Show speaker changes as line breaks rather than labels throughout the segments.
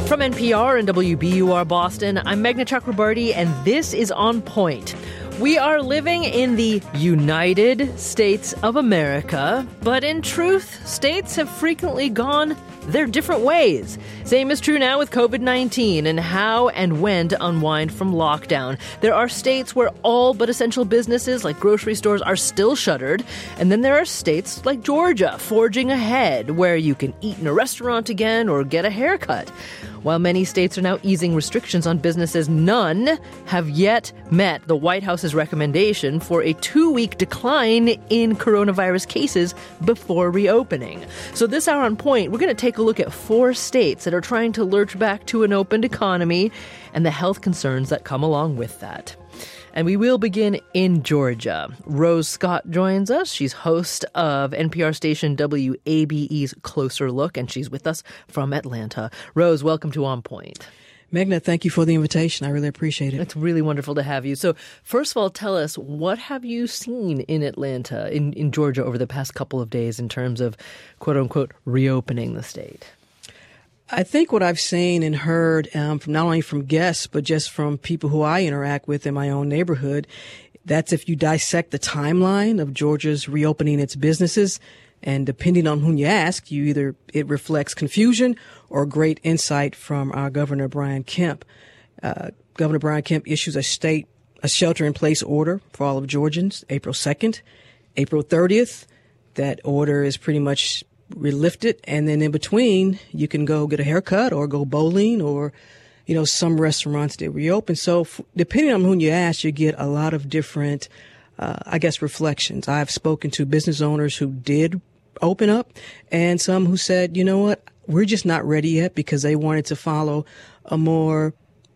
From NPR and WBUR Boston, I'm Meghna Chakrabarty, and this is On Point. We are living in the United States of America, but in truth, states have frequently gone their different ways. Same is true now with COVID-19 and how and when to unwind from lockdown. There are states where all but essential businesses like grocery stores are still shuttered, and then there are states like Georgia forging ahead where you can eat in a restaurant again or get a haircut. While many states are now easing restrictions on businesses, none have yet met the White House's recommendation for a 2-week decline in coronavirus cases before reopening. So this hour on Point, we're going to take a look at 4 states that are trying to lurch back to an opened economy and the health concerns that come along with that. And we will begin in Georgia. Rose Scott joins us. She's host of NPR station WABE's Closer Look, and she's with us from Atlanta. Rose, welcome to On Point.
Meghna, thank you for the invitation. I really appreciate it.
It's really wonderful to have you. So first of all, tell us, what have you seen in Atlanta, in Georgia over the past couple of days in terms of, quote unquote, reopening the state?
I think what I've seen and heard from not only from guests, but just from people who I interact with in my own neighborhood, that's if you dissect the timeline of Georgia's reopening its businesses, and depending on whom you ask, it reflects confusion or great insight from our Governor Brian Kemp. Governor Brian Kemp issues a shelter-in-place order for all of Georgians, April 2nd, April 30th. That order is pretty much lifted, and then in between, you can go get a haircut or go bowling or, some restaurants that reopen. So depending on whom you ask, you get a lot of different, reflections. I've spoken to business owners who did open up and some who said, you know what, we're just not ready yet because they wanted to follow a more,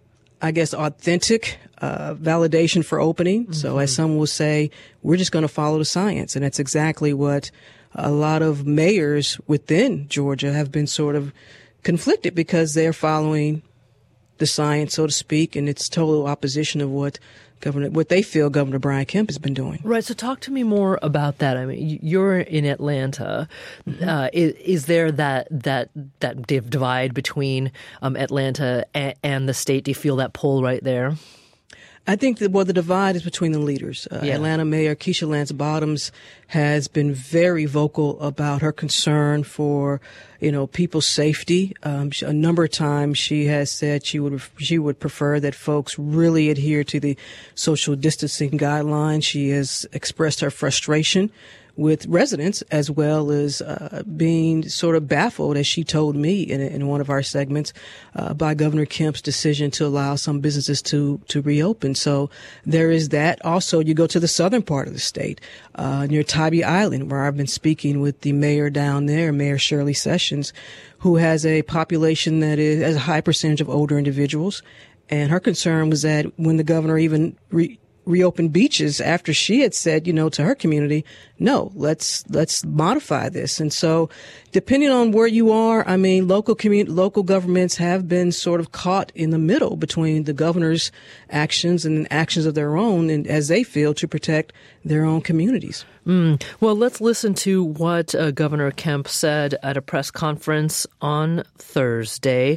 authentic validation for opening. Mm-hmm. So as some will say, we're just going to follow the science. And that's exactly what a lot of mayors within Georgia have been sort of conflicted because they're following the science, so to speak, and it's total opposition of what they feel Governor Brian Kemp has been doing.
Right. So talk to me more about that. I mean, you're in Atlanta. Mm-hmm. Is there that divide between Atlanta and the state? Do you feel that pull right there?
I think that the divide is between the leaders. Atlanta Mayor Keisha Lance Bottoms has been very vocal about her concern for, people's safety. A number of times she has said she would prefer that folks really adhere to the social distancing guidelines. She has expressed her frustration with residents, as well as being sort of baffled, as she told me in one of our segments, by Governor Kemp's decision to allow some businesses to reopen. So there is that. Also, you go to the southern part of the state, near Tybee Island, where I've been speaking with the mayor down there, Mayor Shirley Sessions, who has a population that has a high percentage of older individuals. And her concern was that when the governor even reopened beaches after she had said, to her community, no, let's modify this. And so depending on where you are, local governments have been sort of caught in the middle between the governor's actions and actions of their own, and as they feel, to protect their own communities.
Well, let's listen to what Governor Kemp said at a press conference on Thursday.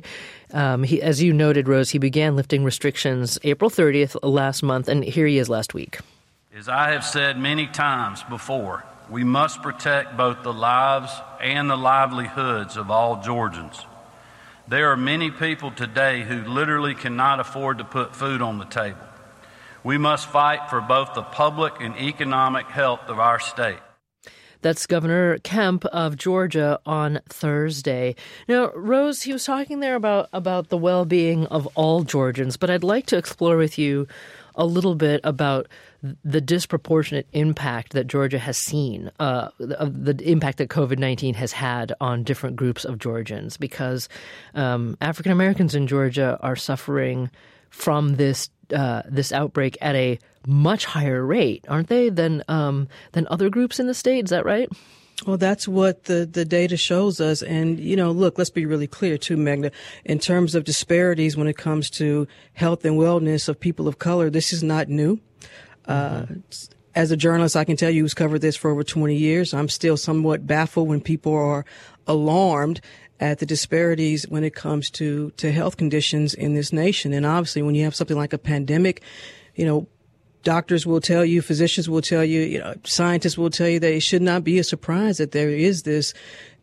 As you noted, Rose, he began lifting restrictions April 30th last month, and here he is last week.
As I have said many times before, we must protect both the lives and the livelihoods of all Georgians. There are many people today who literally cannot afford to put food on the table. We must fight for both the public and economic health of our state.
That's Governor Kemp of Georgia on Thursday. Now, Rose, he was talking there about the well-being of all Georgians, but I'd like to explore with you a little bit about the disproportionate impact that Georgia has seen, the impact that COVID-19 has had on different groups of Georgians, because African Americans in Georgia are suffering from this outbreak at a much higher rate, aren't they, than other groups in the state? Is that right?
Well, that's what the data shows us. And, look, let's be really clear, too, Meghna. In terms of disparities when it comes to health and wellness of people of color, this is not new. as a journalist, I can tell you who's covered this for over 20 years. I'm still somewhat baffled when people are alarmed at the disparities when it comes to health conditions in this nation. And obviously, when you have something like a pandemic, doctors will tell you, physicians will tell you, scientists will tell you that it should not be a surprise that there is this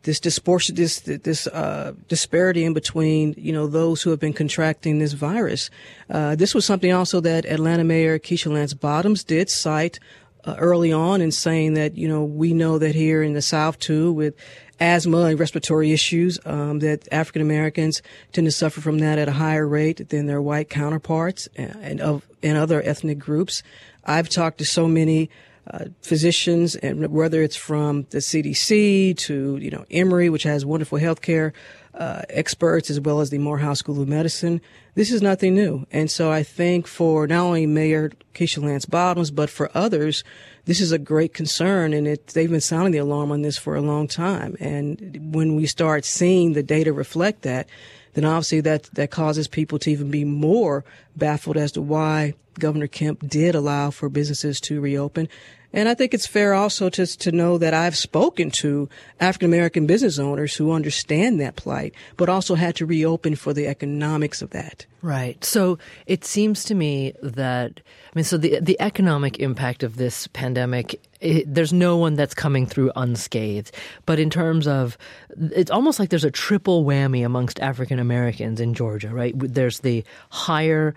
disparity in between, those who have been contracting this virus. This was something also that Atlanta Mayor Keisha Lance Bottoms did cite early on in saying that, we know that here in the South too, with asthma and respiratory issues, that African Americans tend to suffer from that at a higher rate than their white counterparts and other ethnic groups. I've talked to so many physicians, and whether it's from the CDC to, Emory, which has wonderful healthcare experts, as well as the Morehouse School of Medicine, this is nothing new. And so I think for not only Mayor Keisha Lance Bottoms, but for others, this is a great concern, and they've been sounding the alarm on this for a long time. And when we start seeing the data reflect that, then obviously that causes people to even be more baffled as to why Governor Kemp did allow for businesses to reopen. And I think it's fair also to know that I've spoken to African-American business owners who understand that plight, but also had to reopen for the economics of that.
Right. So it seems to me that, so the economic impact of this pandemic, there's no one that's coming through unscathed. But in terms of, it's almost like there's a triple whammy amongst African Americans in Georgia, right? There's the higher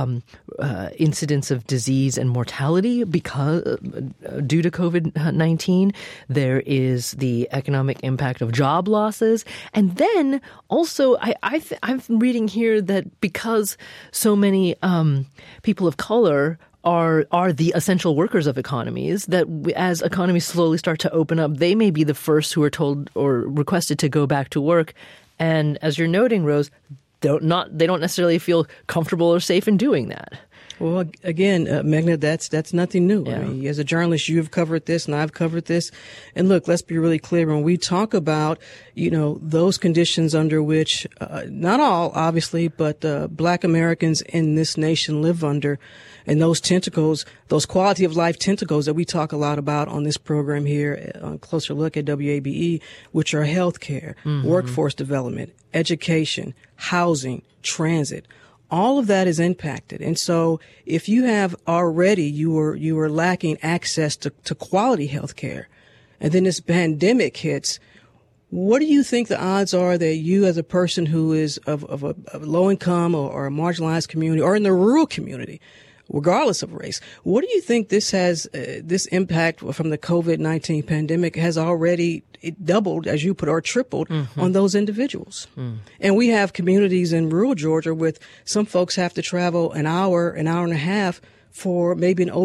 incidence of disease and mortality because due to COVID-19. There is the economic impact of job losses, and then also I'm reading here that because so many people of color are the essential workers of economies, that as economies slowly start to open up, they may be the first who are told or requested to go back to work. And as you're noting, Rose, they don't necessarily feel comfortable or safe in doing that.
Well, again, Meghna, that's nothing new.
Yeah.
I mean, as a journalist, you've covered this and I've covered this. And look, let's be really clear. When we talk about, those conditions under which, not all, obviously, but Black Americans in this nation live under, and those tentacles, those quality of life tentacles that we talk a lot about on this program here on Closer Look at WABE, which are healthcare, workforce development, education, housing, transit. All of that is impacted. And so if you have already, you were lacking access to quality health care, and then this pandemic hits, what do you think the odds are that you, as a person who is of a low income or a marginalized community or in the rural community, regardless of race, what do you think this has, this impact from the COVID-19 pandemic has already doubled, as you put, or tripled on those individuals? And we have communities in rural Georgia with some folks have to travel an hour and a half for maybe an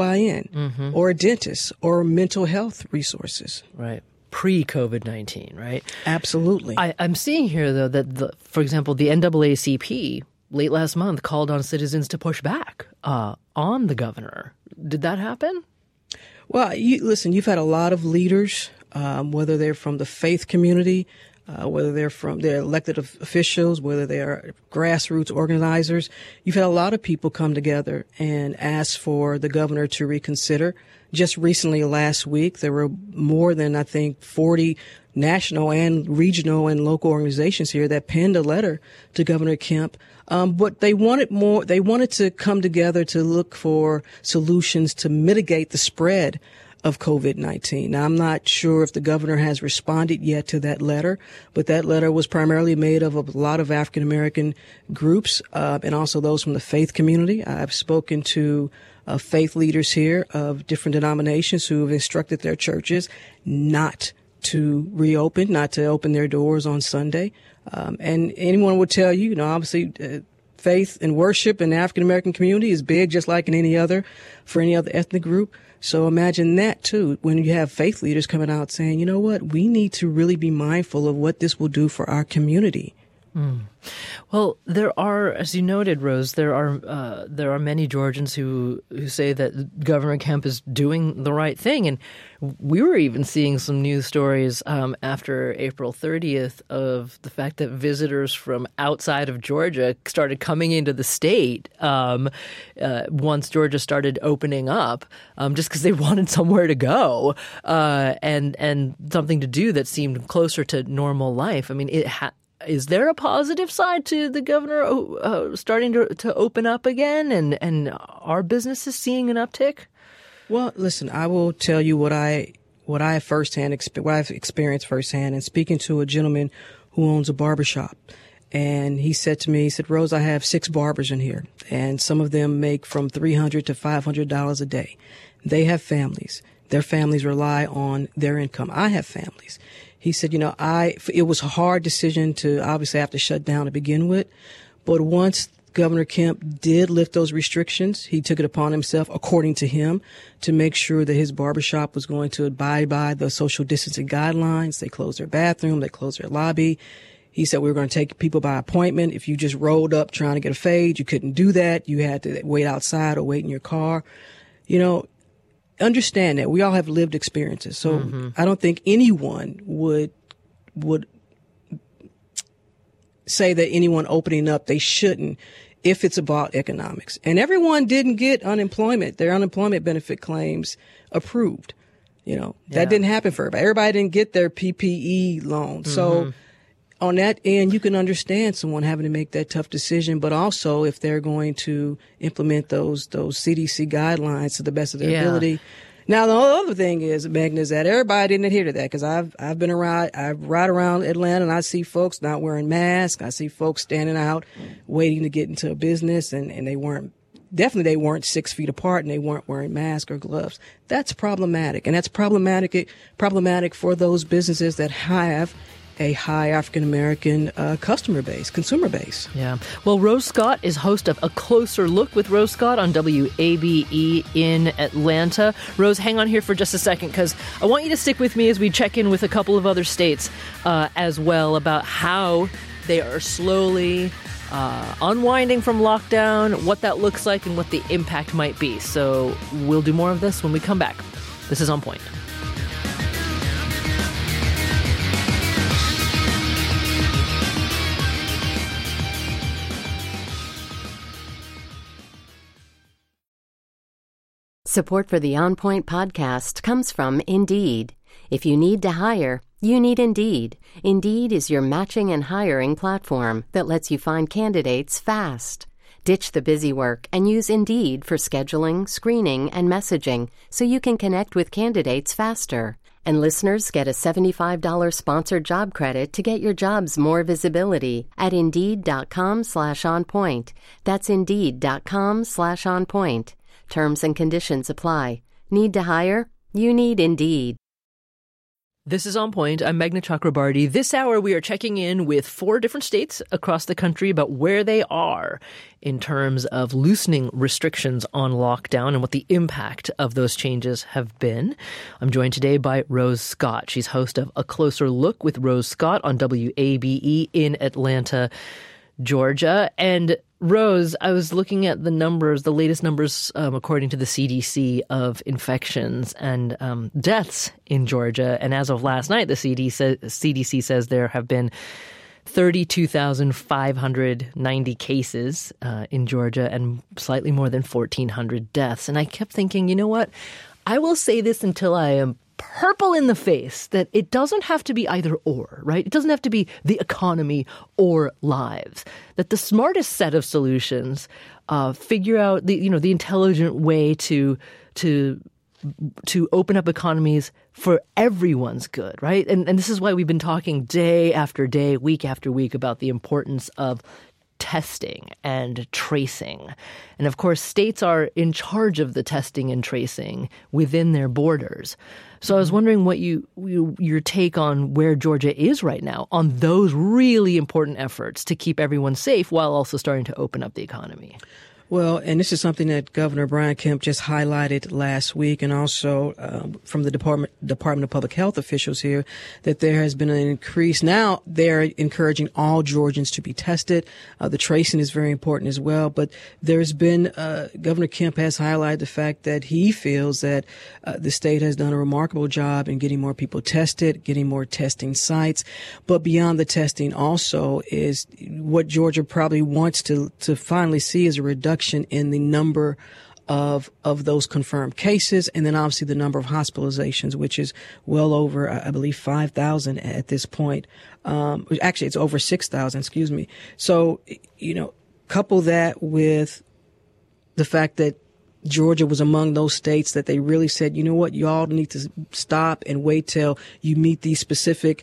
OBGYN or a dentist or mental health resources.
Right. Pre-COVID-19, right?
Absolutely.
I'm seeing here, though, that, for example, the NAACP late last month called on citizens to push back on the governor. Did that happen?
Well, listen, you've had a lot of leaders, whether they're from the faith community, whether they're from their elected officials, whether they are grassroots organizers. You've had a lot of people come together and ask for the governor to reconsider. Just recently, last week, there were more than, I think, 40 national and regional and local organizations here that penned a letter to Governor Kemp. But they wanted more. They wanted to come together to look for solutions to mitigate the spread of COVID-19. Now, I'm not sure if the governor has responded yet to that letter, but that letter was primarily made of a lot of African American groups and also those from the faith community. I've spoken to faith leaders here of different denominations who have instructed their churches not to reopen, not to open their doors on Sunday. And anyone would tell you, obviously, faith and worship in the African American community is big, just like in any other ethnic group. So imagine that too, when you have faith leaders coming out saying, you know what, we need to really be mindful of what this will do for our community
Well, there are, as you noted, Rose, there are many Georgians who say that Governor Kemp is doing the right thing, and we were even seeing some news stories after April 30th of the fact that visitors from outside of Georgia started coming into the state once Georgia started opening up, just because they wanted somewhere to go and something to do that seemed closer to normal life. I mean, is there a positive side to the governor starting to open up again, and are businesses seeing an uptick?
Well, listen, I will tell you what I've experienced firsthand, and speaking to a gentleman who owns a barbershop. And he said to me, he said, Rose, I have 6 barbers in here, and some of them make from $300 to $500 a day. They have families. Their families rely on their income. I have families. He said, it was a hard decision to obviously have to shut down to begin with. But once Governor Kemp did lift those restrictions, he took it upon himself, according to him, to make sure that his barbershop was going to abide by the social distancing guidelines. They closed their bathroom. They closed their lobby. He said we were going to take people by appointment. If you just rolled up trying to get a fade, you couldn't do that. You had to wait outside or wait in your car. Understand that we all have lived experiences. So I don't think anyone would say that anyone opening up, they shouldn't, if it's about economics. And everyone didn't get their unemployment benefit claims approved. That didn't happen for everybody. Everybody didn't get their PPE loan. So on that end, you can understand someone having to make that tough decision, but also if they're going to implement those CDC guidelines to the best of their ability. Now, the other thing is, Megan, is that everybody didn't adhere to that, because I ride around Atlanta and I see folks not wearing masks. I see folks standing out waiting to get into a business, and they weren't 6 feet apart, and they weren't wearing masks or gloves. That's problematic, and that's problematic for those businesses that have a high African-American consumer base.
Yeah. Well, Rose Scott is host of A Closer Look with Rose Scott on WABE in Atlanta. Rose, hang on here for just a second, because I want you to stick with me as we check in with a couple of other states as well about how they are slowly unwinding from lockdown, what that looks like, and what the impact might be. So we'll do more of this when we come back. This is On Point.
Support for the On Point podcast comes from Indeed. If you need to hire, you need Indeed. Indeed is your matching and hiring platform that lets you find candidates fast. Ditch the busy work and use Indeed for scheduling, screening, and messaging so you can connect with candidates faster. And listeners get a $75 sponsored job credit to get your jobs more visibility at Indeed.com/onpoint. That's Indeed.com/onpoint. Terms and conditions apply. Need to hire? You need Indeed.
This is On Point. I'm Meghna Chakrabarty. This hour, we are checking in with 4 different states across the country about where they are in terms of loosening restrictions on lockdown and what the impact of those changes have been. I'm joined today by Rose Scott. She's host of A Closer Look with Rose Scott on WABE in Atlanta, Georgia. And Rose, I was looking at the numbers, the latest numbers, according to the CDC, of infections and deaths in Georgia. And as of last night, the CDC says there have been 32,590 cases in Georgia and slightly more than 1,400 deaths. And I kept thinking, you know what? I will say this until I am purple in the face, that it doesn't have to be either or, right? It doesn't have to be the economy or lives. That the smartest set of solutions figure out the intelligent way to open up economies for everyone's good, right? And this is why we've been talking day after day, week after week about the importance of testing and tracing. And of course, states are in charge of the testing and tracing within their borders. So I was wondering what your take on where Georgia is right now on those really important efforts to keep everyone safe while also starting to open up the economy.
Well, and this is something that Governor Brian Kemp just highlighted last week, and also from the Department of Public Health officials here, that there has been an increase. Now they're encouraging all Georgians to be tested. The tracing is very important as well. But there's been Governor Kemp has highlighted the fact that he feels that the state has done a remarkable job in getting more people tested, getting more testing sites. But beyond the testing, also is what Georgia probably wants to finally see is a reduction in the number of those confirmed cases, and then obviously the number of hospitalizations, which is well over, I believe, 5,000 at this point. Actually, it's over 6,000, excuse me. So, couple that with the fact that Georgia was among those states that they really said, you know what, you all need to stop and wait till you meet these specific,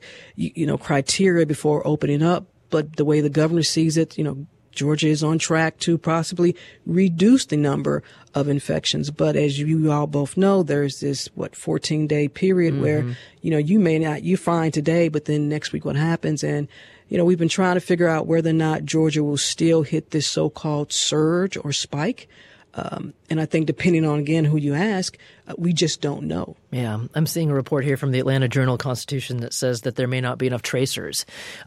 criteria before opening up. But the way the governor sees it, Georgia is on track to possibly reduce the number of infections. But as you all both know, there's this, 14-day period where, you may not, you find today, but then next week what happens? And, we've been trying to figure out whether or not Georgia will still hit this so-called surge or spike. And I think depending on, again, who you ask, we just don't know.
Yeah, I'm seeing a report here from the Atlanta Journal-Constitution that says that there may not be enough tracers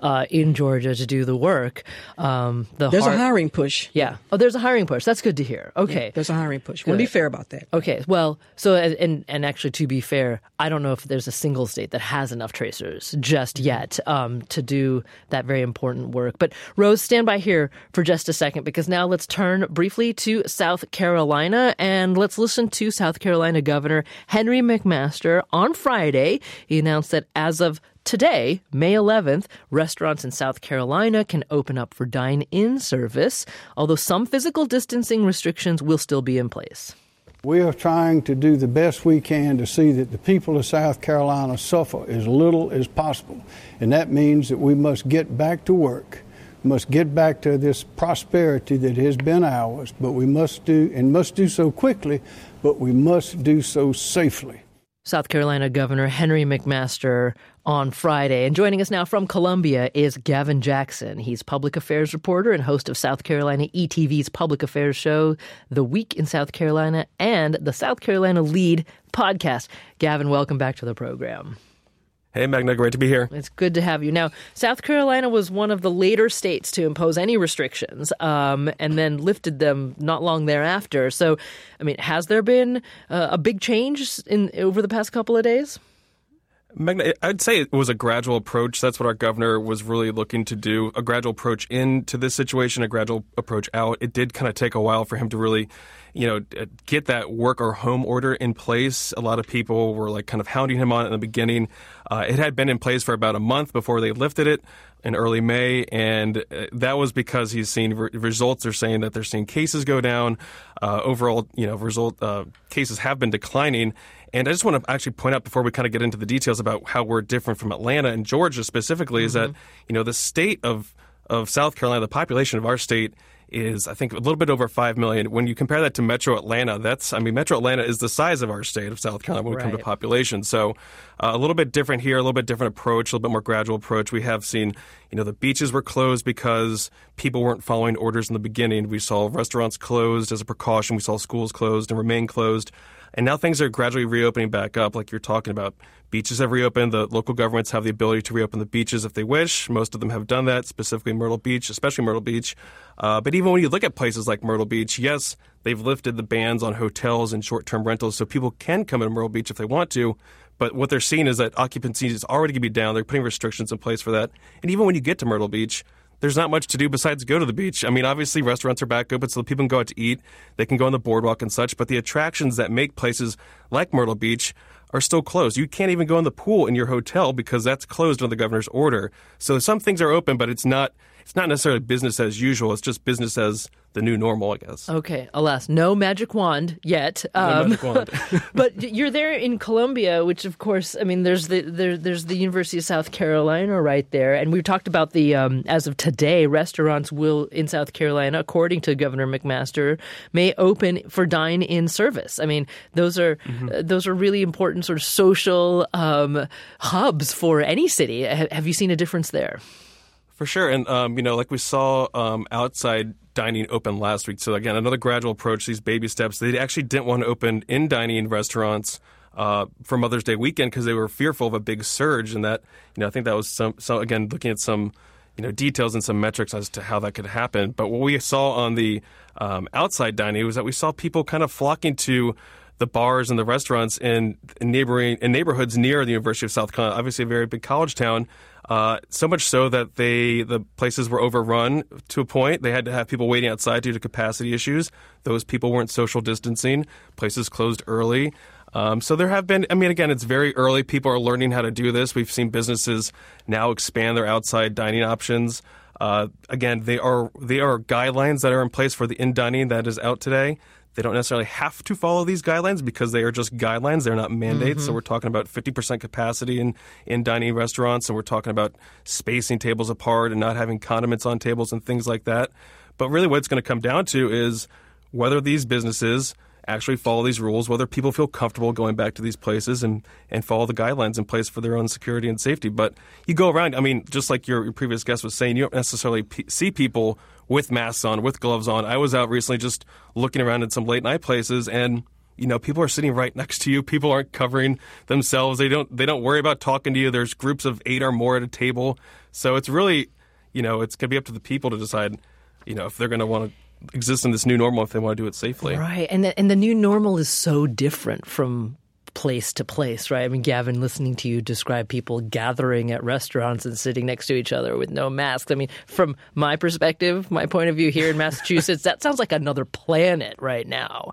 in Georgia to do the work.
There's a hiring push.
Yeah. Oh, there's a hiring push. That's good to hear. Okay.
Yeah, there's a hiring push. Want to be fair about that.
Okay. Well, so, and actually, to be fair, I don't know if there's a single state that has enough tracers just yet to do that very important work. But Rose, stand by here for just a second, because now let's turn briefly to South Carolina, and let's listen to South Carolina Governor Henry McMaster. On Friday, he announced that as of today, May 11th, restaurants in South Carolina can open up for dine-in service, although some physical distancing restrictions will still be in place.
We are trying to do the best we can to see that the people of South Carolina suffer as little as possible. And that means that we must get back to work, must get back to this prosperity that has been ours, but we must do so quickly, but we must do so safely.
South Carolina Governor Henry McMaster on Friday. And joining us now from Columbia is Gavin Jackson. He's public affairs reporter and host of South Carolina ETV's public affairs show, The Week in South Carolina, and the South Carolina Lead podcast. Gavin, welcome back to the program.
Hey, Magna, great to be here.
It's good to have you. Now, South Carolina was one of the later states to impose any restrictions and then lifted them not long thereafter. So, has there been a big change over the past couple of days?
Magna, I'd say it was a gradual approach. That's what our governor was really looking to do, a gradual approach into this situation, a gradual approach out. It did kind of take a while for him to really, get that work or home order in place. A lot of people were kind of hounding him on it in the beginning. It had been in place for about a month before they lifted it in early May, and that was because he's seen results are saying that they're seeing cases go down. Overall, cases have been declining. And I just want to actually point out before we kind of get into the details about how we're different from Atlanta and Georgia specifically is that, the state of South Carolina, the population of our state is, I think, a little bit over 5 million. When you compare that to Metro Atlanta, Metro Atlanta is the size of our state of South Carolina when we come to population. So a little bit different here, a little bit different approach, a little bit more gradual approach. We have seen, the beaches were closed because people weren't following orders in the beginning. We saw restaurants closed as a precaution. We saw schools closed and remain closed. And now things are gradually reopening back up, like you're talking about. Beaches have reopened. The local governments have the ability to reopen the beaches if they wish. Most of them have done that, specifically Myrtle Beach, especially Myrtle Beach. But even when you look at places like Myrtle Beach, yes, they've lifted the bans on hotels and short-term rentals, so people can come into Myrtle Beach if they want to. But what they're seeing is that occupancy is already going to be down. They're putting restrictions in place for that. And even when you get to Myrtle Beach, there's not much to do besides go to the beach. Obviously, restaurants are back open so people can go out to eat. They can go on the boardwalk and such. But the attractions that make places like Myrtle Beach are still closed. You can't even go in the pool in your hotel because that's closed under the governor's order. So some things are open, but it's not necessarily business as usual. It's just business as the new normal, I guess.
Okay. Alas, no magic wand yet.
No magic wand.
But you're there in Columbia, which, of course, there's the University of South Carolina right there. And we've talked about the, as of today, restaurants will, in South Carolina, according to Governor McMaster, may open for dine-in service. Those are really important sort of social hubs for any city. Have you seen a difference there?
For sure. And, like we saw outside dining open last week. So, again, another gradual approach, these baby steps. They actually didn't want to open in dining restaurants for Mother's Day weekend because they were fearful of a big surge. And that, I think that was so again, looking at some, details and some metrics as to how that could happen. But what we saw on the outside dining was that we saw people kind of flocking to the bars and the restaurants in neighborhoods near the University of South Carolina, obviously a very big college town. So much so that the places were overrun to a point. They had to have people waiting outside due to capacity issues. Those people weren't social distancing. Places closed early. So there have been, again, it's very early. People are learning how to do this. We've seen businesses now expand their outside dining options. Again, they are guidelines that are in place for the in-dining that is out today. They don't necessarily have to follow these guidelines because they are just guidelines. They're not mandates. Mm-hmm. So we're talking about 50% capacity in dining restaurants, and we're talking about spacing tables apart and not having condiments on tables and things like that. But really what it's going to come down to is whether these businesses actually follow these rules, whether people feel comfortable going back to these places and follow the guidelines in place for their own security and safety. But you go around, just like your previous guest was saying, you don't necessarily see people with masks on, with gloves on. I was out recently just looking around at some late night places, and people are sitting right next to you. People aren't covering themselves. They don't worry about talking to you. There's groups of 8 or more at a table. So it's really, it's going to be up to the people to decide, if they're going to want to exist in this new normal, if they want to do it safely.
Right. And the new normal is so different from place to place, right? Gavin, listening to you describe people gathering at restaurants and sitting next to each other with no masks. From my perspective, my point of view here in Massachusetts, that sounds like another planet right now,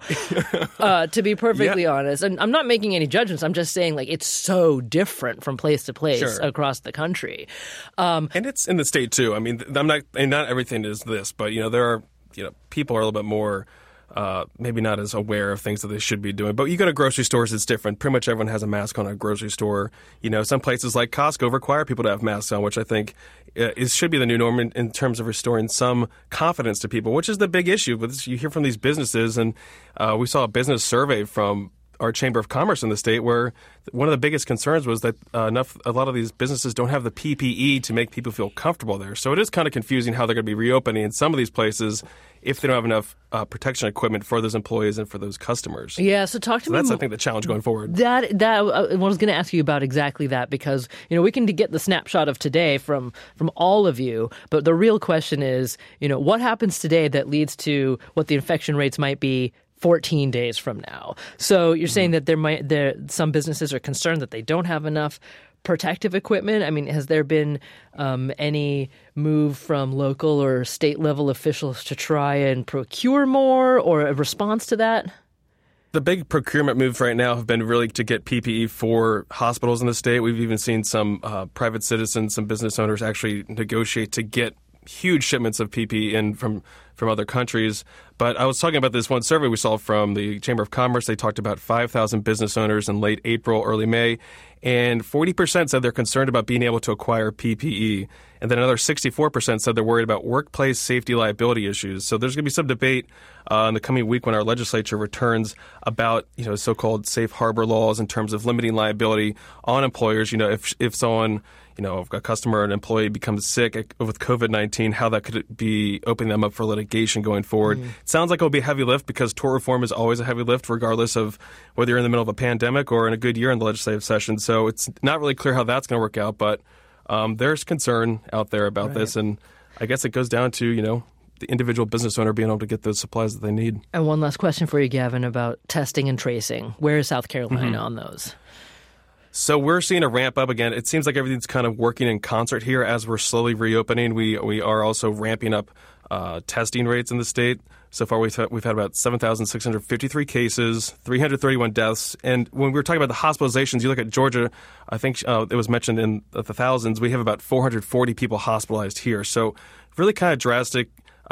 to be perfectly honest. And I'm not making any judgments. I'm just saying, it's so different from place to place across the country.
And it's in the state, too. Not everything is this, but, there are, people are a little bit more maybe not as aware of things that they should be doing. But you go to grocery stores, it's different. Pretty much everyone has a mask on at a grocery store. Some places like Costco require people to have masks on, which I think should be the new norm in terms of restoring some confidence to people, which is the big issue. But you hear from these businesses, and we saw a business survey from our Chamber of Commerce in the state where one of the biggest concerns was that a lot of these businesses don't have the PPE to make people feel comfortable there. So it is kind of confusing how they're going to be reopening in some of these places if they don't have enough protection equipment for those employees and for those customers.
Yeah, so talk to me.
That's, I think, the challenge going forward.
That I was going to ask you about exactly that because, we can get the snapshot of today from all of you, but the real question is, what happens today that leads to what the infection rates might be 14 days from now. So you're saying that some businesses are concerned that they don't have enough protective equipment. Has there been any move from local or state level officials to try and procure more or a response to that?
The big procurement moves right now have been really to get PPE for hospitals in the state. We've even seen some private citizens, some business owners actually negotiate to get huge shipments of PPE in from other countries. But I was talking about this one survey we saw from the Chamber of Commerce. They talked about 5,000 business owners in late April, early May, and 40% said they're concerned about being able to acquire PPE. And then another 64% said they're worried about workplace safety liability issues. So there's going to be some debate in the coming week when our legislature returns about, so-called safe harbor laws in terms of limiting liability on employers. If someone, if a customer or an employee becomes sick with COVID-19, how that could be opening them up for litigation going forward. It sounds like it'll be a heavy lift because tort reform is always a heavy lift regardless of whether you're in the middle of a pandemic or in a good year in the legislative session. So it's not really clear how that's going to work out, but there's concern out there about this. And I guess it goes down to, the individual business owner being able to get those supplies that they need.
And one last question for you, Gavin, about testing and tracing. Where is South Carolina on those?
So we're seeing a ramp up again. It seems like everything's kind of working in concert here as we're slowly reopening. We are also ramping up testing rates in the state. So far, we've had about 7,653 cases, 331 deaths. And when we were talking about the hospitalizations, you look at Georgia, I think it was mentioned in the thousands, we have about 440 people hospitalized here. So really kind of drastic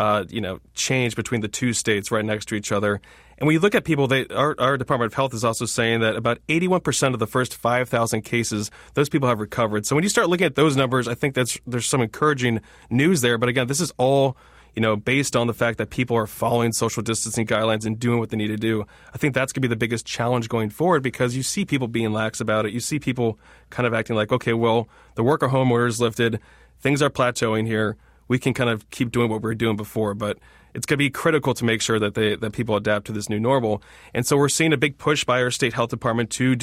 change between the two states right next to each other. And when you look at people, our Department of Health is also saying that about 81% of the first 5,000 cases, those people have recovered. So when you start looking at those numbers, I think there's some encouraging news there. But again, this is all based on the fact that people are following social distancing guidelines and doing what they need to do. I think that's going to be the biggest challenge going forward because you see people being lax about it. You see people kind of acting like, okay, well, the work at home order is lifted. things are plateauing here. We can kind of keep doing what we were doing before, but it's going to be critical to make sure that that people adapt to this new normal. And so we're seeing a big push by our state health department to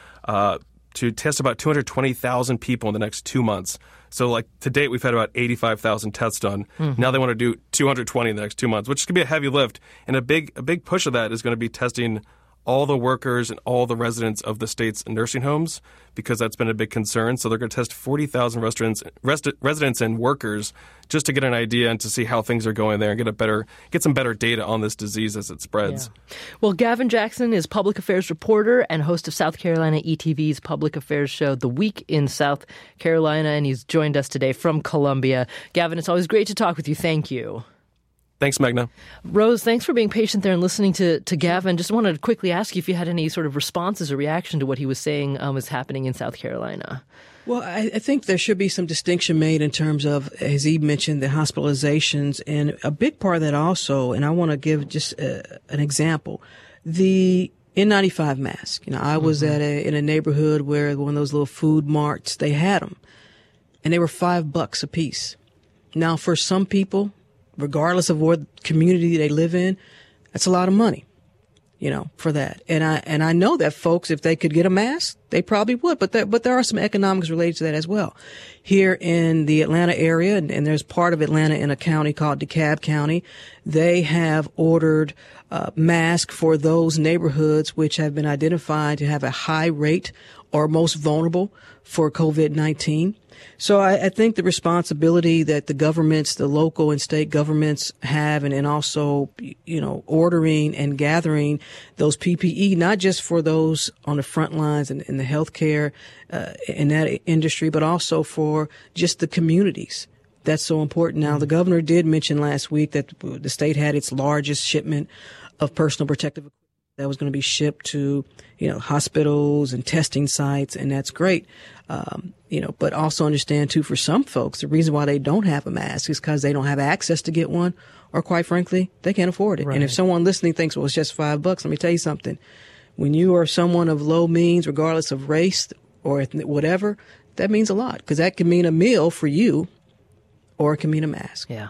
test about 220,000 people in the next 2 months. So, like, to date, we've had about 85,000 tests done. Mm-hmm. Now they want to do 220 in the next 2 months, which is going to be a heavy lift. And a big push of that is going to be testing all the workers and all the residents of the state's nursing homes, because that's been a big concern. So they're going to test 40,000 residents and workers just to get an idea and to see how things are going there and get some better data on this disease as it spreads.
Yeah. Well, Gavin Jackson is public affairs reporter and host of South Carolina ETV's public affairs show, The Week in South Carolina, and he's joined us today from Columbia. Gavin, it's always great to talk with you. Thank you.
Thanks, Magna.
Rose, thanks for being patient there and listening to Gavin. Just wanted to quickly ask you if you had any sort of responses or reaction to what he was saying was happening in South Carolina.
Well, I think there should be some distinction made in terms of, as he mentioned, the hospitalizations. And a big part of that also, and I want to give just an example, the N95 mask. I was in a neighborhood where one of those little food marts, they had them, and they were $5 a piece. Now, for some people, regardless of what community they live in, that's a lot of money, for that. And I know that folks, if they could get a mask, they probably would. But there are some economics related to that as well. Here in the Atlanta area, and there's part of Atlanta in a county called DeKalb County, they have ordered masks for those neighborhoods which have been identified to have a high rate or most vulnerable for COVID-19. So I think the responsibility that the governments, the local and state governments have, and also, ordering and gathering those PPE, not just for those on the front lines in the healthcare, in that industry, but also for just the communities. That's so important. Now, the governor did mention last week that the state had its largest shipment of personal protective equipment that was going to be shipped to, hospitals and testing sites, and that's great. But also understand too, for some folks, the reason why they don't have a mask is because they don't have access to get one, or quite frankly, they can't afford it. Right. And if someone listening thinks, well, it's just $5, let me tell you something. When you are someone of low means, regardless of race or whatever, that means a lot, because that can mean a meal for you, or it can mean a mask.
Yeah.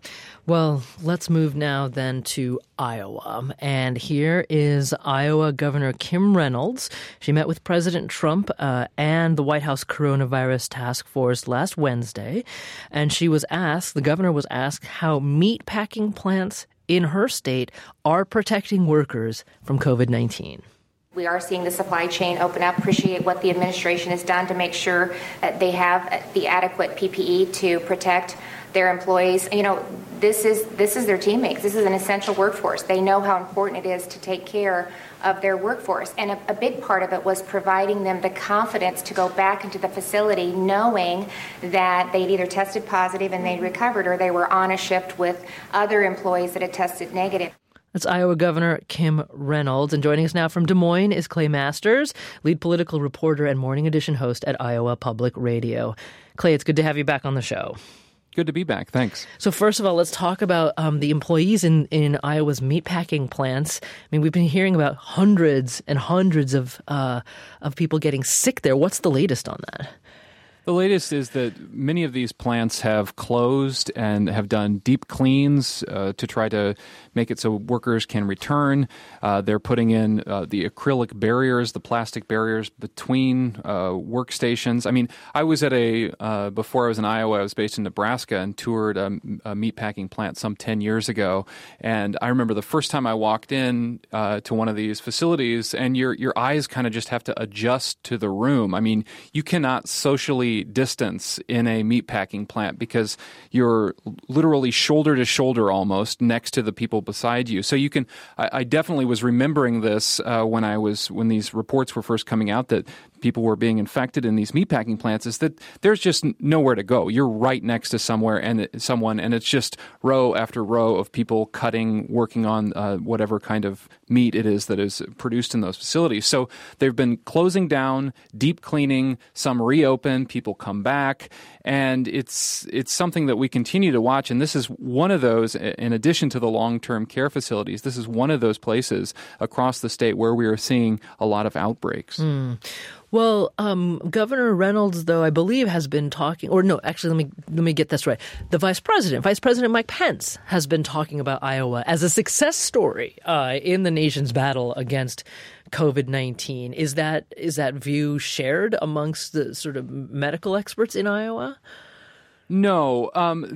Well, let's move now then to Iowa. And here is Iowa Governor Kim Reynolds. She met with President Trump and the White House Coronavirus Task Force last Wednesday. And the governor was asked how meatpacking plants in her state are protecting workers from COVID-19.
We are seeing the supply chain open up. Appreciate what the administration has done to make sure that they have the adequate PPE to protect their employees. This is their teammates. This is an essential workforce. They know how important it is to take care of their workforce. And a big part of it was providing them the confidence to go back into the facility knowing that they'd either tested positive and they'd recovered, or they were on a shift with other employees that had tested negative.
That's Iowa Governor Kim Reynolds. And joining us now from Des Moines is Clay Masters, lead political reporter and Morning Edition host at Iowa Public Radio. Clay, it's good to have you back on the show.
Good to be back. Thanks.
So first of all, let's talk about the employees in Iowa's meatpacking plants. I mean, we've been hearing about hundreds and hundreds of people getting sick there. What's the latest on that?
The latest is that many of these plants have closed and have done deep cleans to try to make it so workers can return. They're putting in the acrylic barriers, the plastic barriers between workstations. I mean, I was at before I was in Iowa, I was based in Nebraska and toured a meatpacking plant some 10 years ago. And I remember the first time I walked in to one of these facilities, and your eyes kind of just have to adjust to the room. I mean, you cannot socially distance in a meatpacking plant because you're literally shoulder to shoulder almost next to the people beside you. So I definitely was remembering this when these reports were first coming out that people were being infected in these meatpacking plants, is that there's just nowhere to go. You're right next to someone, and it's just row after row of people cutting, working on whatever kind of meat it is that is produced in those facilities. So they've been closing down, deep cleaning, some reopen, people come back, And it's something that we continue to watch. And this is one of those, in addition to the long-term care facilities, this is one of those places across the state where we are seeing a lot of outbreaks.
Well, Governor Reynolds, though, I believe has been talking, or no, actually, let me get this right. The Vice President Mike Pence, has been talking about Iowa as a success story in the nation's battle against COVID-19. Is that view shared amongst the sort of medical experts in Iowa?
No.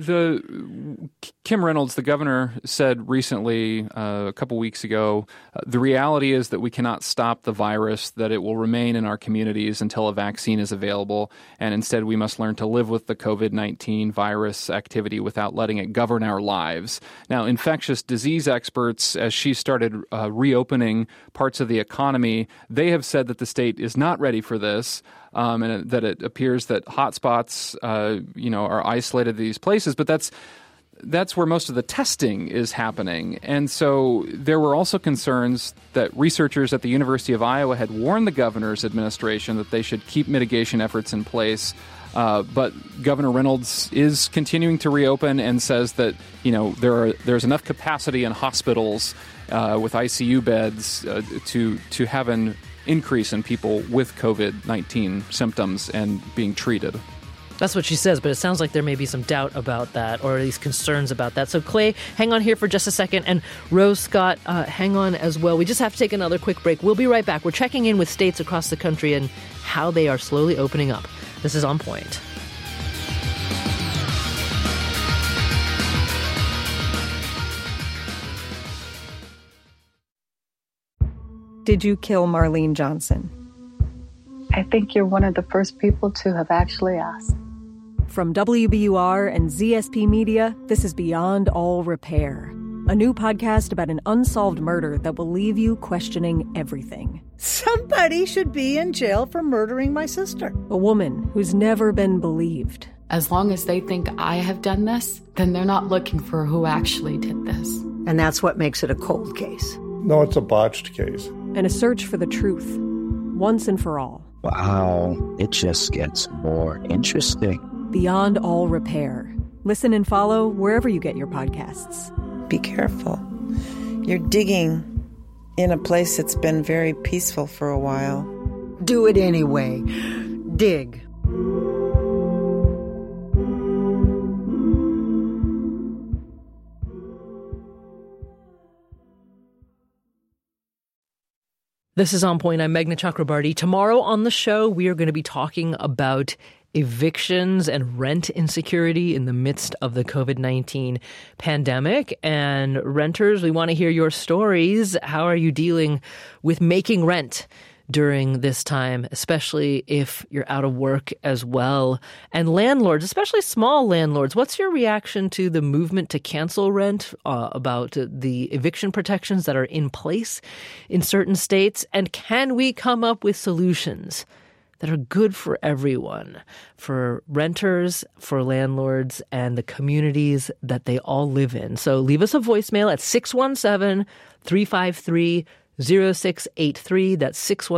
Kim Reynolds, the governor, said recently, a couple weeks ago, the reality is that we cannot stop the virus, that it will remain in our communities until a vaccine is available, and instead we must learn to live with the COVID-19 virus activity without letting it govern our lives. Now, infectious disease experts, as she started reopening parts of the economy, they have said that the state is not ready for this. And that it appears that hotspots, are isolated to these places, but that's where most of the testing is happening. And so there were also concerns that researchers at the University of Iowa had warned the governor's administration that they should keep mitigation efforts in place. But Governor Reynolds is continuing to reopen and says that there's enough capacity in hospitals with ICU beds to have an increase in people with COVID-19 symptoms and being treated.
That's what she says, but it sounds like there may be some doubt about that, or at least concerns about that. So, Clay, hang on here for just a second, and Rose Scott, hang on as well. We just have to take another quick break. We'll be right back. We're checking in with states across the country and how they are slowly opening up. This is On Point.
Did you kill Marlene Johnson?
I think you're one of the first people to have actually asked.
From WBUR and ZSP Media, this is Beyond All Repair, a new podcast about an unsolved murder that will leave you questioning everything.
Somebody should be in jail for murdering my sister.
A woman who's never been believed.
As long as they think I have done this, then they're not looking for who actually did this.
And that's what makes it a cold case.
No, it's a botched case.
And a search for the truth, once and for all.
Wow, it just gets more interesting.
Beyond All Repair. Listen and follow wherever you get your podcasts.
Be careful. You're digging in a place that's been very peaceful for a while.
Do it anyway. Dig.
This is On Point. I'm Meghna Chakrabarti. Tomorrow on the show, we are going to be talking about evictions and rent insecurity in the midst of the COVID-19 pandemic. And renters, we want to hear your stories. How are you dealing with making rent during this time, especially if you're out of work as well? And landlords, especially small landlords, what's your reaction to the movement to cancel rent, about the eviction protections that are in place in certain states? And can we come up with solutions that are good for everyone, for renters, for landlords, and the communities that they all live in? So leave us a voicemail at 617-353-0683. That's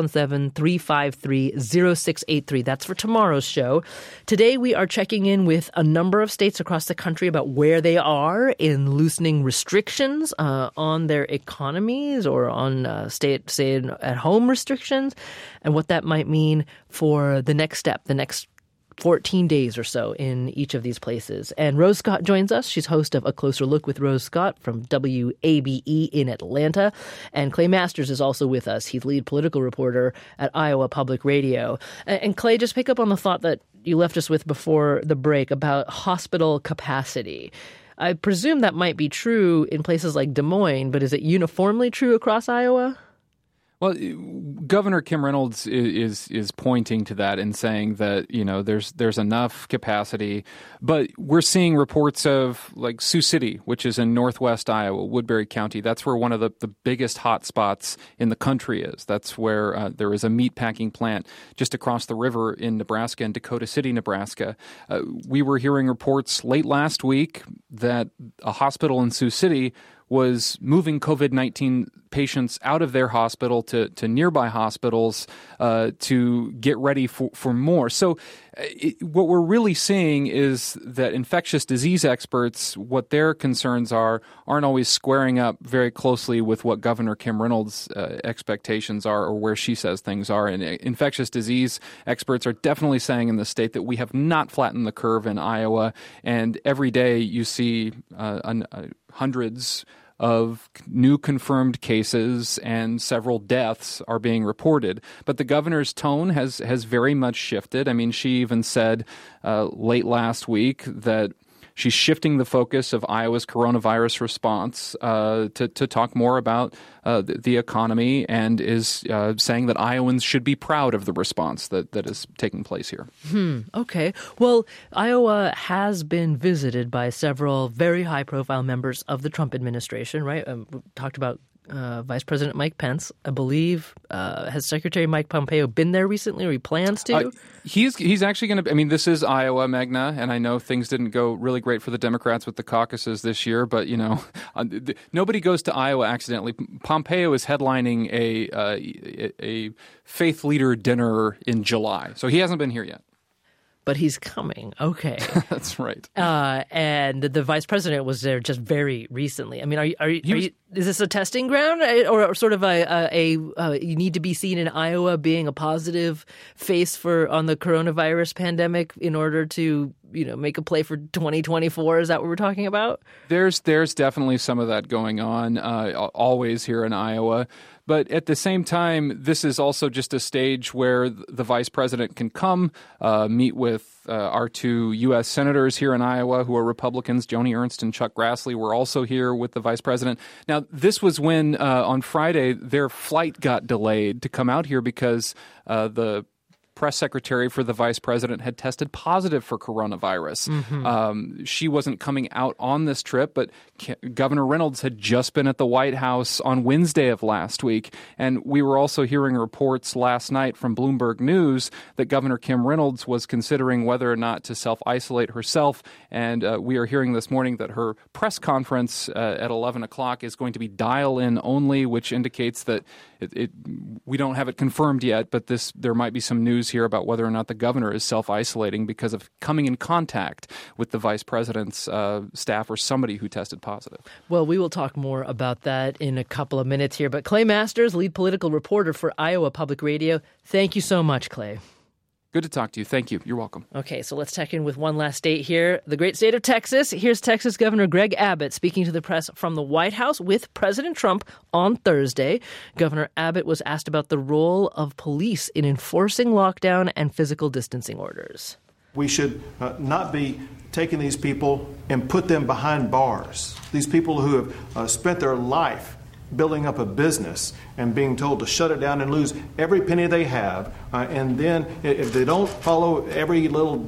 617-353-0683. That's for tomorrow's show. Today, we are checking in with a number of states across the country about where they are in loosening restrictions on their economies, or on stay-at-home restrictions, and what that might mean for the next step, the next 14 days or so in each of these places. And Rose Scott joins us. She's host of A Closer Look with Rose Scott from WABE in Atlanta. And Clay Masters is also with us. He's lead political reporter at Iowa Public Radio. And Clay, just pick up on the thought that you left us with before the break about hospital capacity. I presume that might be true in places like Des Moines, but is it uniformly true across Iowa?
Well, Governor Kim Reynolds is pointing to that and saying that, there's enough capacity. But we're seeing reports of like Sioux City, which is in northwest Iowa, Woodbury County. That's where one of the biggest hot spots in the country is. That's where there is a meatpacking plant just across the river in Nebraska, in Dakota City, Nebraska. We were hearing reports late last week that a hospital in Sioux City was moving COVID-19 patients out of their hospital to nearby hospitals to get ready for more. So what we're really seeing is that infectious disease experts, what their concerns aren't always squaring up very closely with what Governor Kim Reynolds' expectations are or where she says things are. And infectious disease experts are definitely saying in the state that we have not flattened the curve in Iowa. And every day you see hundreds of new confirmed cases and several deaths are being reported. But the governor's tone has very much shifted. I mean, she even said late last week that she's shifting the focus of Iowa's coronavirus response to talk more about the economy, and is saying that Iowans should be proud of the response that is taking place here.
Okay. Well, Iowa has been visited by several very high-profile members of the Trump administration, right? We talked about Vice President Mike Pence, I believe. Has Secretary Mike Pompeo been there recently, or he plans to?
He's actually going to. I mean, this is Iowa, Magna, and I know things didn't go really great for the Democrats with the caucuses this year. But nobody goes to Iowa accidentally. Pompeo is headlining a faith leader dinner in July, so he hasn't been here yet.
But he's coming. Okay.
That's right.
And the vice president was there just very recently. I mean, is this a testing ground, or sort of a you need to be seen in Iowa being a positive face on the coronavirus pandemic in order to make a play for 2024? Is that what we're talking about?
There's definitely some of that going on always here in Iowa. But at the same time, this is also just a stage where the vice president can come meet with our two U.S. senators here in Iowa who are Republicans. Joni Ernst and Chuck Grassley were also here with the vice president. Now, this was when on Friday their flight got delayed to come out here because the press secretary for the vice president had tested positive for coronavirus. Mm-hmm. She wasn't coming out on this trip, but Governor Reynolds had just been at the White House on Wednesday of last week. And we were also hearing reports last night from Bloomberg News that Governor Kim Reynolds was considering whether or not to self-isolate herself. And we are hearing this morning that her press conference at 11 o'clock is going to be dial-in only, which indicates that we don't have it confirmed yet, but there might be some news here about whether or not the governor is self-isolating because of coming in contact with the vice president's staff or somebody who tested positive.
Well, we will talk more about that in a couple of minutes here. But Clay Masters, lead political reporter for Iowa Public Radio, thank you so much, Clay.
Good to talk to you. Thank you. You're welcome.
Okay, so let's check in with one last state here, the great state of Texas. Here's Texas Governor Greg Abbott speaking to the press from the White House with President Trump on Thursday. Governor Abbott was asked about the role of police in enforcing lockdown and physical distancing orders.
We should not be taking these people and put them behind bars. These people who have spent their life building up a business and being told to shut it down and lose every penny they have, and then if they don't follow every little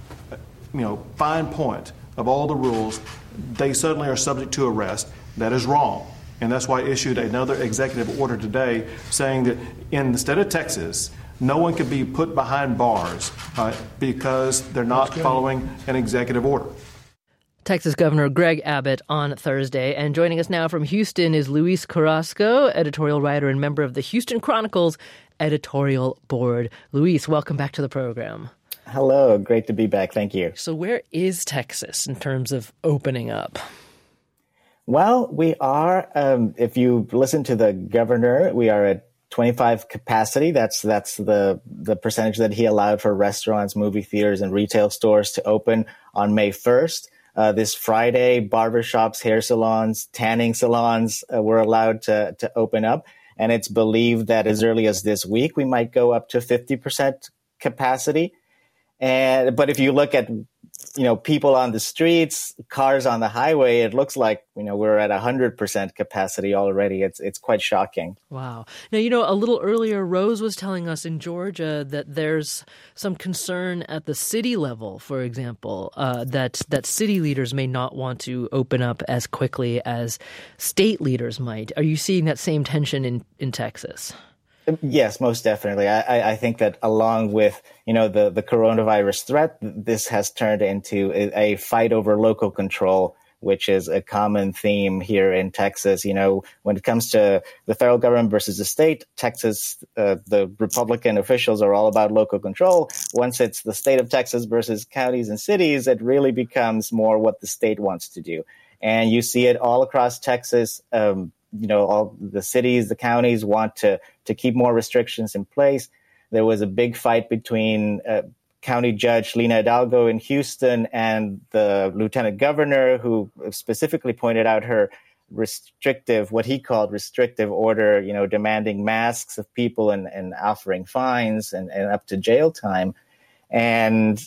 fine point of all the rules, they suddenly are subject to arrest. That is wrong, and that's why I issued another executive order today saying that in the state of Texas, no one can be put behind bars because they're not following an executive order.
Texas Governor Greg Abbott on Thursday. And joining us now from Houston is Luis Carrasco, editorial writer and member of the Houston Chronicle's editorial board. Luis, welcome back to the program.
Hello. Great to be back. Thank you.
So where is Texas in terms of opening up?
Well, we are, if you listen to the governor, we are at 25 capacity. That's the percentage that he allowed for restaurants, movie theaters, and retail stores to open on May 1st. This Friday, barbershops, hair salons, tanning salons were allowed to open up. And it's believed that as early as this week, we might go up to 50% capacity. But if you look at, people on the streets, cars on the highway, it looks like, we're at 100% capacity already. It's quite shocking.
Wow. Now, a little earlier, Rose was telling us in Georgia that there's some concern at the city level, for example, that city leaders may not want to open up as quickly as state leaders might. Are you seeing that same tension in Texas?
Yes, most definitely. I think that along with, the coronavirus threat, this has turned into a fight over local control which is a common theme here in Texas. When it comes to the federal government versus the state, Texas, the Republican officials are all about local control. Once it's the state of Texas versus counties and cities, it really becomes more what the state wants to do. And you see it all across Texas. All the cities, the counties want to keep more restrictions in place. There was a big fight between County Judge Lina Hidalgo in Houston and the Lieutenant Governor, who specifically pointed out her what he called restrictive order, demanding masks of people and offering fines and up to jail time. And,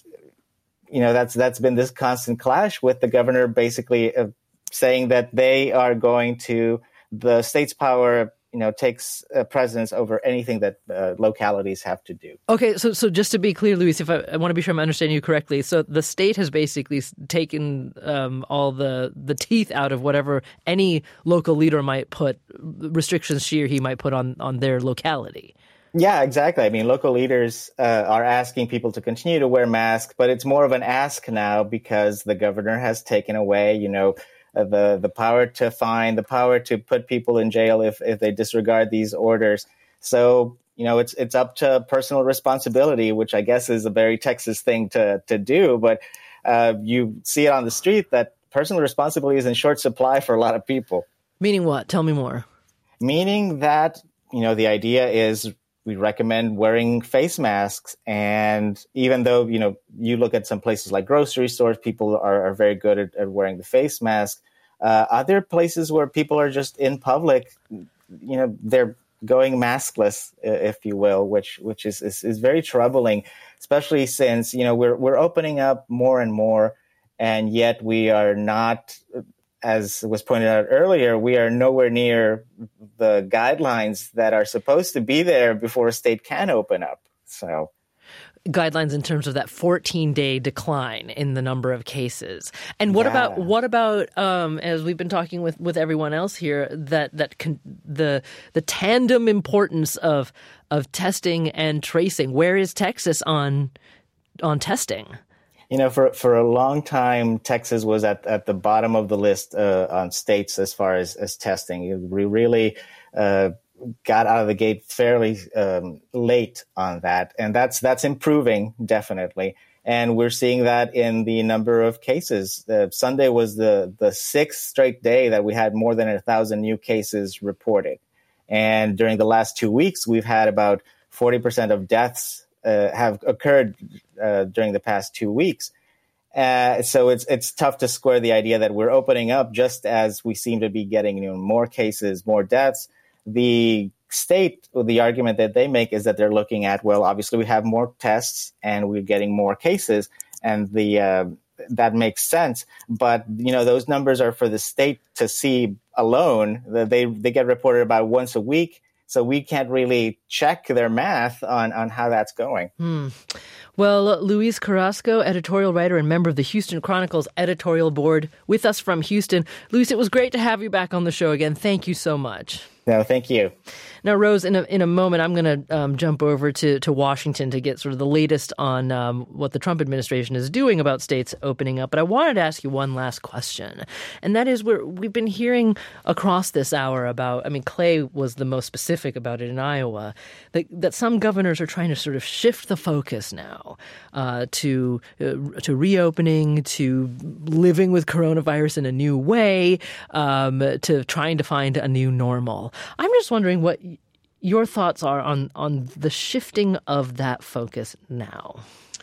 that's been this constant clash with the governor basically saying that they are going to, the state's power takes precedence over anything that localities have to do.
Okay, so just to be clear, Luis, if I want to be sure I'm understanding you correctly, so the state has basically taken all the teeth out of whatever any local leader might put, restrictions she or he might put on their locality.
Yeah, exactly. I mean, local leaders are asking people to continue to wear masks, but it's more of an ask now because the governor has taken away, the power to fine, the power to put people in jail if they disregard these orders. So, it's up to personal responsibility, which I guess is a very Texas thing to do. But you see it on the street that personal responsibility is in short supply for a lot of people.
Meaning what? Tell me more.
Meaning that, the idea is we recommend wearing face masks. And even though, you look at some places like grocery stores, people are very good at wearing the face mask. Other places where people are just in public, they're going maskless, if you will, which is very troubling, especially since, we're opening up more and more. And yet we are not, as was pointed out earlier, we are nowhere near the guidelines that are supposed to be there before a state can open up. So,
guidelines in terms of that 14-day decline in the number of cases. And what about as we've been talking with everyone else here, the tandem importance of testing and tracing? Where is Texas on testing?
For a long time, Texas was at the bottom of the list on states as far as testing. We really got out of the gate fairly late on that, and that's improving definitely. And we're seeing that in the number of cases. Sunday was the sixth straight day that we had more than 1,000 new cases reported, and during the last 2 weeks, we've had about 40% of deaths have occurred during the past 2 weeks. So it's tough to square the idea that we're opening up just as we seem to be getting more cases, more deaths. The state, the argument that they make is that they're looking at, well, obviously we have more tests and we're getting more cases, and that makes sense. But those numbers are for the state to see alone. They get reported about once a week. So we can't really check their math on how that's going.
Well, Luis Carrasco, editorial writer and member of the Houston Chronicle's editorial board, with us from Houston. Luis, it was great to have you back on the show again. Thank you so much.
No, thank you.
Now, Rose, in a moment, I'm going to jump over to Washington to get sort of the latest on what the Trump administration is doing about states opening up. But I wanted to ask you one last question, and that is we've been hearing across this hour about, Clay was the most specific about it in Iowa, that some governors are trying to sort of shift the focus now to reopening, to living with coronavirus in a new way, to trying to find a new normal. I'm just wondering what your thoughts are on the shifting of that focus now.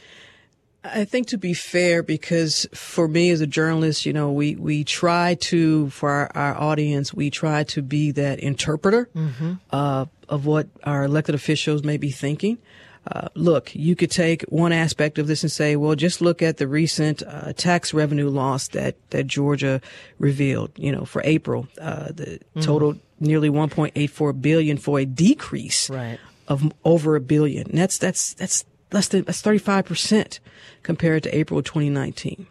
I think, to be fair, because for me as a journalist, we try to, for our audience, we try to be that interpreter of what our elected officials may be thinking. Look, you could take one aspect of this and say, well, just look at the recent tax revenue loss that Georgia revealed, for April, the total nearly $1.84 billion for a decrease of over $1 billion. And that's less than 35% compared to April 2019.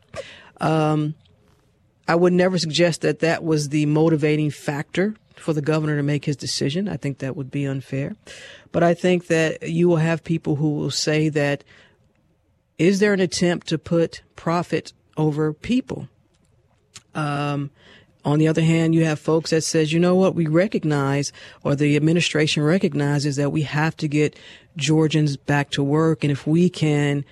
I would never suggest that was the motivating factor for the governor to make his decision. I think that would be unfair. But I think that you will have people who will say that, is there an attempt to put profit over people? On the other hand, you have folks that says, you know what, we recognize, or the administration recognizes that we have to get Georgians back to work. And if we can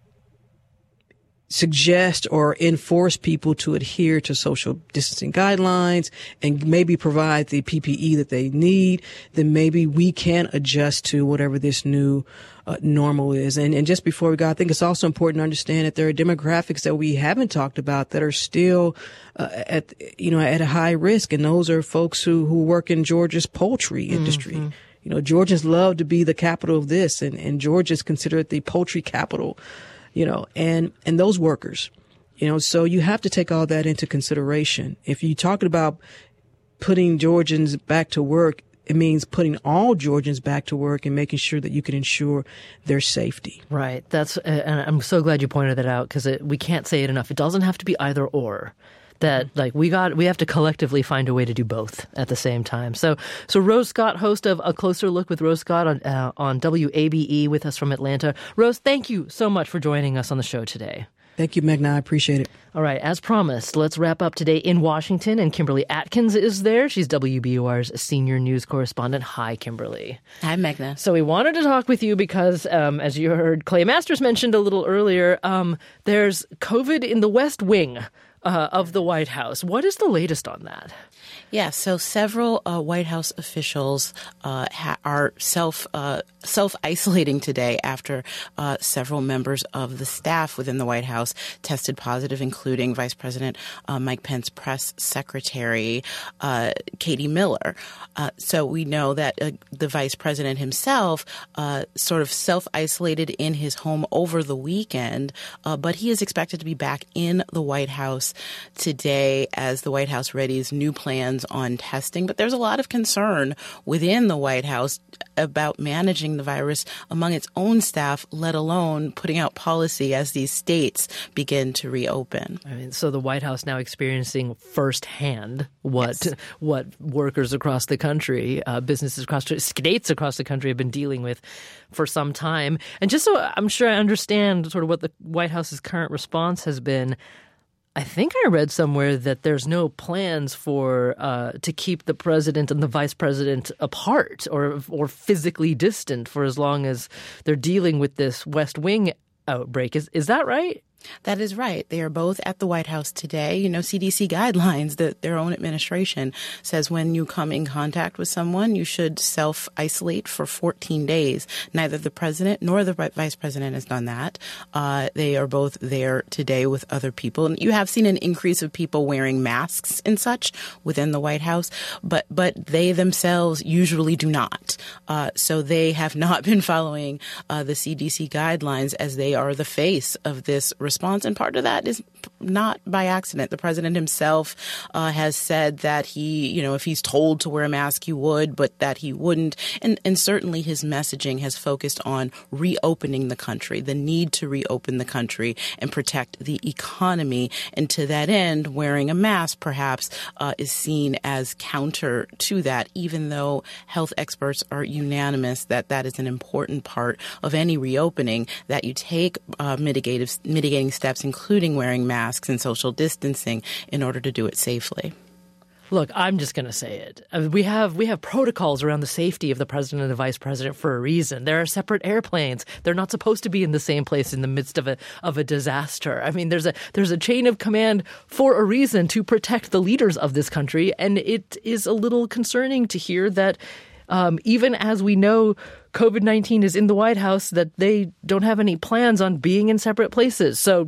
suggest or enforce people to adhere to social distancing guidelines and maybe provide the PPE that they need, then maybe we can adjust to whatever this new normal is. And just before we go, I think it's also important to understand that there are demographics that we haven't talked about that are still at a high risk, and those are folks who work in Georgia's poultry industry. Mm-hmm. You know, Georgians love to be the capital of this, and Georgia is considered the poultry capital. You know, and those workers, you know, so you have to take all that into consideration. If you're talking about putting Georgians back to work, it means putting all Georgians back to work and making sure that you can ensure their safety.
Right. That's, and I'm so glad you pointed that out, because we can't say it enough. It doesn't have to be either or. That we have to collectively find a way to do both at the same time. So Rose Scott, host of A Closer Look with Rose Scott on WABE, with us from Atlanta. Rose, thank you so much for joining us on the show today.
Thank you, Megna. I appreciate it.
All right. As promised, let's wrap up today in Washington. And Kimberly Atkins is there. She's WBUR's senior news correspondent. Hi, Kimberly.
Hi, Megna.
So we wanted to talk with you because, as you heard Clay Masters mentioned a little earlier, there's COVID in the West Wing of the White House. What is the latest on that?
Yeah, so several White House officials are self-isolating today after several members of the staff within the White House tested positive, including Vice President Mike Pence press secretary Katie Miller. So we know that the Vice President himself sort of self-isolated in his home over the weekend, but he is expected to be back in the White House today as the White House readies new plans on testing. But there's a lot of concern within the White House about managing the virus among its own staff, let alone putting out policy as these states begin to reopen.
I mean, so the White House now experiencing firsthand what workers across the country, businesses across states across the country have been dealing with for some time. And just so I'm sure I understand sort of what the White House's current response has been, I think I read somewhere that there's no plans for to keep the president and the vice president apart or physically distant for as long as they're dealing with this West Wing outbreak. Is that right?
That is right. They are both at the White House today. You know, CDC guidelines, their own administration says when you come in contact with someone, you should self-isolate for 14 days. Neither the president nor the vice president has done that. They are both there today with other people. And you have seen an increase of people wearing masks and such within the White House, but they themselves usually do not. So they have not been following the CDC guidelines as they are the face of this response. And part of that is not by accident. The president himself has said that he, you know, if he's told to wear a mask, he would, but that he wouldn't. And certainly his messaging has focused on reopening the country, the need to reopen the country and protect the economy. And to that end, wearing a mask perhaps is seen as counter to that, even though health experts are unanimous that that is an important part of any reopening, that you take mitigating steps, including wearing masks and social distancing, in order to do it safely.
Look, I'm just going to say it. We have protocols around the safety of the president and the vice president for a reason. There are separate airplanes. They're not supposed to be in the same place in the midst of a disaster. I mean, there's a chain of command for a reason to protect the leaders of this country, and it is a little concerning to hear that even as we know COVID-19 is in the White House, that they don't have any plans on being in separate places. So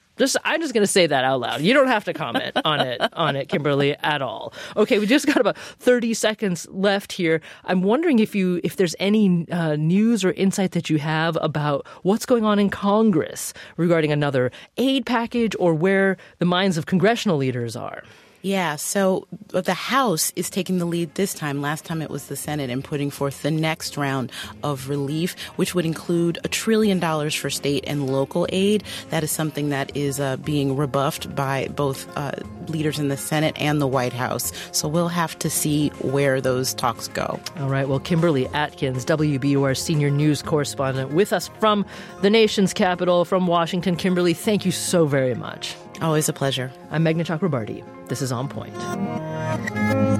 I'm just going to say that out loud. You don't have to comment on it, Kimberly, at all. Okay, we just got about 30 seconds left here. I'm wondering if there's any news or insight that you have about what's going on in Congress regarding another aid package or where the minds of congressional leaders are.
Yeah, so the House is taking the lead this time. Last time it was the Senate, and putting forth the next round of relief, which would include $1 trillion for state and local aid. That is something that is being rebuffed by both leaders in the Senate and the White House. So we'll have to see where those talks go.
All right. Well, Kimberly Atkins, WBUR senior news correspondent, with us from the nation's capital, from Washington. Kimberly, thank you so very much.
Always a pleasure.
I'm Meghna Chakrabarti. This is On Point.